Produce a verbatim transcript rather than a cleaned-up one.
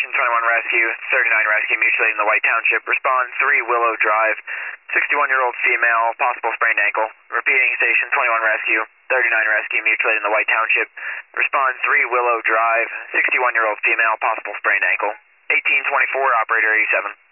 Station twenty-one Rescue, thirty-nine Rescue mutually in the White Township. Respond three Willow Drive, sixty-one-year-old female, possible sprained ankle. Repeating Station twenty-one Rescue, thirty-nine Rescue mutually in the White Township. Respond three Willow Drive, sixty-one-year-old female, possible sprained ankle. eighteen twenty-four, operator eighty-seven.